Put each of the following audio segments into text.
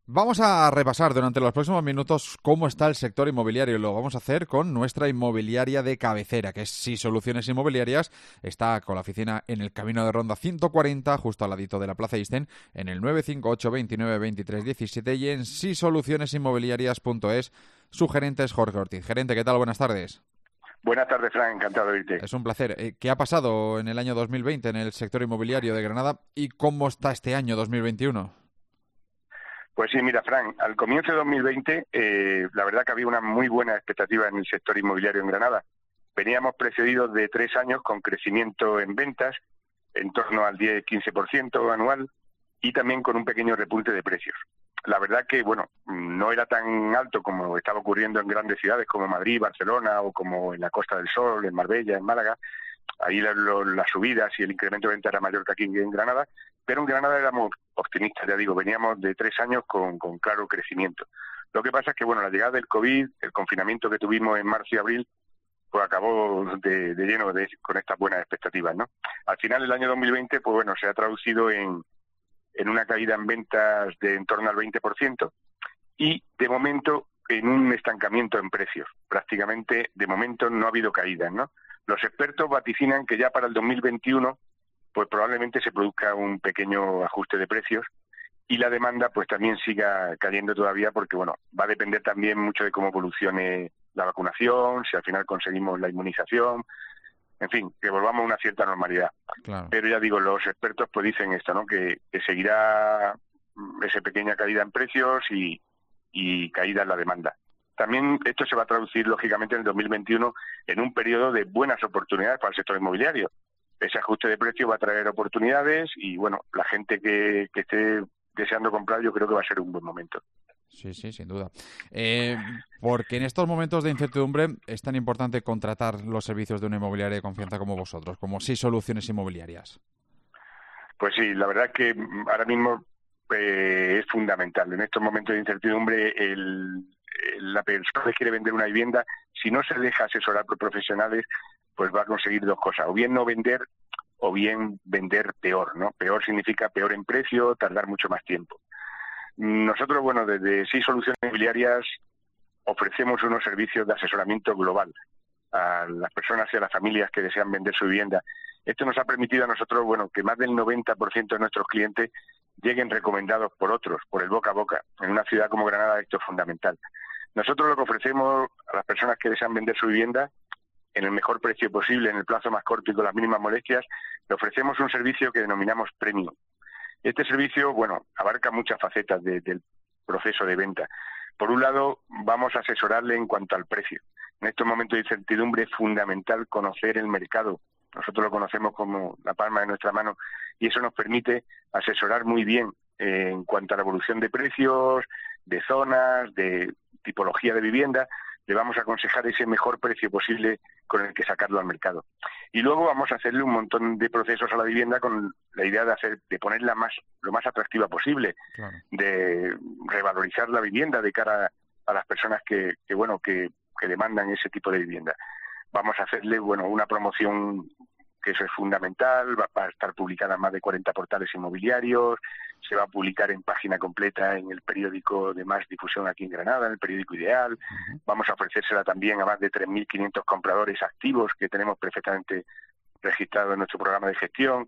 Vamos a repasar durante los próximos minutos cómo está el sector inmobiliario y lo vamos a hacer con nuestra inmobiliaria de cabecera, que es Sí Soluciones Inmobiliarias. Está con la oficina en el Camino de Ronda 140, justo al ladito de la Plaza Isten, en el 958 29 23 17 y en sisolucionesinmobiliarias.es. Su gerente es Jorge Ortiz. Gerente, ¿qué tal? Buenas tardes. Buenas tardes, Fran, encantado de oírte. Es un placer. ¿Qué ha pasado en el año 2020 en el sector inmobiliario de Granada y cómo está este año 2021? Pues sí, mira, Fran, al comienzo de 2020, la verdad que había una muy buena expectativa en el sector inmobiliario en Granada. Veníamos precedidos de 3 años con crecimiento en ventas, en torno al 10-15% anual, y también con un pequeño repunte de precios. La verdad que, bueno, no era tan alto como estaba ocurriendo en grandes ciudades como Madrid, Barcelona o como en la Costa del Sol, en Marbella, en Málaga. Ahí las subidas y el incremento de venta era mayor que aquí en Granada, pero en Granada éramos optimistas, ya digo, veníamos de 3 años con claro crecimiento. Lo que pasa es que, bueno, la llegada del COVID, el confinamiento que tuvimos en marzo y abril, pues acabó de lleno con estas buenas expectativas, ¿no? Al final, el año 2020, pues bueno, se ha traducido en una caída en ventas de en torno al 20% y, de momento, en un estancamiento en precios. Prácticamente, de momento, no ha habido caídas, ¿no? Los expertos vaticinan que ya para el 2021 pues probablemente se produzca un pequeño ajuste de precios y la demanda pues también siga cayendo todavía porque, bueno, va a depender también mucho de cómo evolucione la vacunación, si al final conseguimos la inmunización, en fin, que volvamos a una cierta normalidad. Claro. Pero ya digo, los expertos pues dicen esto, ¿no? Que seguirá esa pequeña caída en precios y caída en la demanda. También esto se va a traducir, lógicamente, en el 2021 en un periodo de buenas oportunidades para el sector inmobiliario. Ese ajuste de precio va a traer oportunidades y, bueno, la gente que esté deseando comprar, yo creo que va a ser un buen momento. Sí, sí, sin duda. Porque en estos momentos de incertidumbre es tan importante contratar los servicios de una inmobiliaria de confianza como vosotros, como Sí Soluciones Inmobiliarias. Pues sí, la verdad es que ahora mismo es fundamental. En estos momentos de incertidumbre, la persona que quiere vender una vivienda, si no se deja asesorar por profesionales, pues va a conseguir dos cosas: o bien no vender, o bien vender peor, ¿no? Peor significa peor en precio, tardar mucho más tiempo. Nosotros, bueno, desde Sí Soluciones Inmobiliarias ofrecemos unos servicios de asesoramiento global a las personas y a las familias que desean vender su vivienda. Esto nos ha permitido a nosotros, bueno, que más del 90% de nuestros clientes lleguen recomendados por otros, por el boca a boca. En una ciudad como Granada esto es fundamental. Nosotros lo que ofrecemos a las personas que desean vender su vivienda en el mejor precio posible, en el plazo más corto y con las mínimas molestias, le ofrecemos un servicio que denominamos Premium. Este servicio, bueno, abarca muchas facetas del proceso de venta. Por un lado, vamos a asesorarle en cuanto al precio. En estos momentos de incertidumbre es fundamental conocer el mercado. Nosotros lo conocemos como la palma de nuestra mano y eso nos permite asesorar muy bien en cuanto a la evolución de precios, de zonas, de tipología de vivienda. Le vamos a aconsejar ese mejor precio posible con el que sacarlo al mercado. Y luego vamos a hacerle un montón de procesos a la vivienda con la idea de ponerla lo más atractiva posible, Claro. de revalorizar la vivienda de cara a las personas que demandan ese tipo de vivienda. Vamos a hacerle, bueno, una promoción que eso es fundamental, va a estar publicada en más de 40 portales inmobiliarios, se va a publicar en página completa en el periódico de más difusión aquí en Granada, en el periódico Ideal. Uh-huh. Vamos a ofrecérsela también a más de 3.500 compradores activos que tenemos perfectamente registrados en nuestro programa de gestión.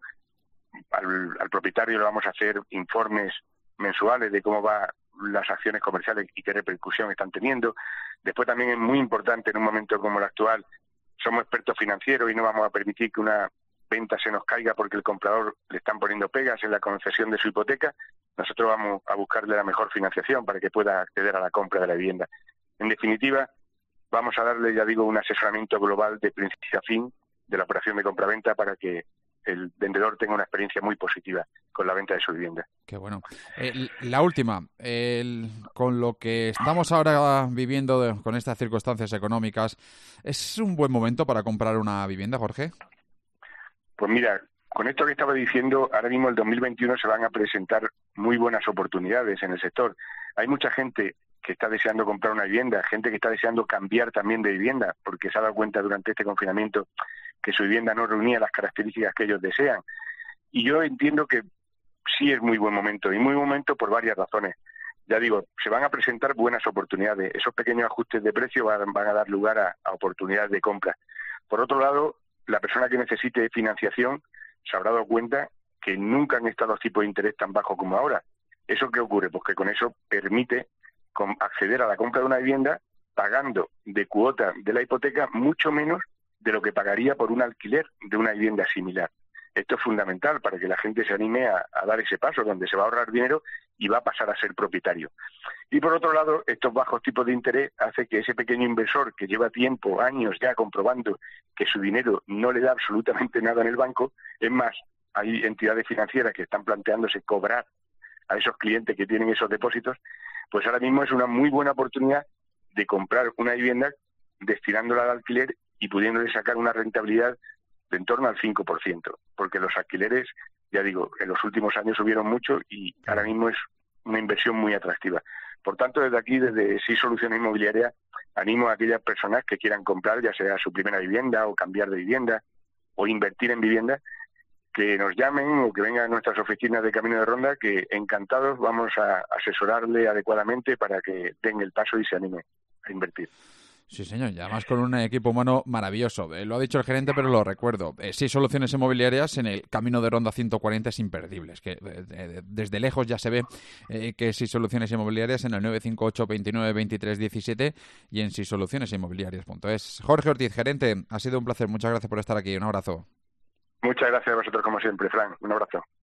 Al propietario le vamos a hacer informes mensuales de cómo van las acciones comerciales y qué repercusión están teniendo. Después también es muy importante en un momento como el actual, somos expertos financieros y no vamos a permitir que una venta se nos caiga porque el comprador le están poniendo pegas en la concesión de su hipoteca. Nosotros vamos a buscarle la mejor financiación para que pueda acceder a la compra de la vivienda. En definitiva, vamos a darle, ya digo, un asesoramiento global de principio a fin de la operación de compraventa para que el vendedor tenga una experiencia muy positiva con la venta de su vivienda. Qué bueno. La última, con lo que estamos ahora viviendo con estas circunstancias económicas, ¿es un buen momento para comprar una vivienda, Jorge? Pues mira, con esto que estaba diciendo, ahora mismo el 2021 se van a presentar muy buenas oportunidades en el sector. Hay mucha gente que está deseando comprar una vivienda, gente que está deseando cambiar también de vivienda, porque se ha dado cuenta durante este confinamiento que su vivienda no reunía las características que ellos desean. Y yo entiendo que sí es muy buen momento, y muy buen momento por varias razones. ya digo, se van a presentar buenas oportunidades. Esos pequeños ajustes de precio van a dar lugar a oportunidades de compra. Por otro lado, la persona que necesite financiación se habrá dado cuenta que nunca han estado los tipos de interés tan bajos como ahora. ¿Eso qué ocurre? Pues que con eso permite acceder a la compra de una vivienda pagando de cuota de la hipoteca mucho menos de lo que pagaría por un alquiler de una vivienda similar. Esto es fundamental para que la gente se anime a dar ese paso, donde se va a ahorrar dinero y va a pasar a ser propietario. Y por otro lado, estos bajos tipos de interés hacen que ese pequeño inversor que lleva tiempo, años ya comprobando que su dinero no le da absolutamente nada en el banco, es más, hay entidades financieras que están planteándose cobrar a esos clientes que tienen esos depósitos, pues ahora mismo es una muy buena oportunidad de comprar una vivienda destinándola al alquiler y pudiéndole sacar una rentabilidad de en torno al 5%, porque los alquileres, ya digo, en los últimos años subieron mucho y ahora mismo es una inversión muy atractiva. Por tanto, desde aquí, desde Sí Soluciones Inmobiliarias, animo a aquellas personas que quieran comprar, ya sea su primera vivienda o cambiar de vivienda o invertir en vivienda, que nos llamen o que vengan a nuestras oficinas de Camino de Ronda, que encantados vamos a asesorarle adecuadamente para que den el paso y se anime a invertir. Sí, señor, y además con un equipo humano maravilloso. Lo ha dicho el gerente, pero lo recuerdo. Sí, Soluciones Inmobiliarias en el Camino de Ronda 140 es imperdible. Es que desde lejos ya se ve que Sí Soluciones Inmobiliarias en el 958 29 23 17 y en sisolucionesinmobiliarias.es. Jorge Ortiz, gerente, ha sido un placer. Muchas gracias por estar aquí. Un abrazo. Muchas gracias a vosotros como siempre, Fran. Un abrazo.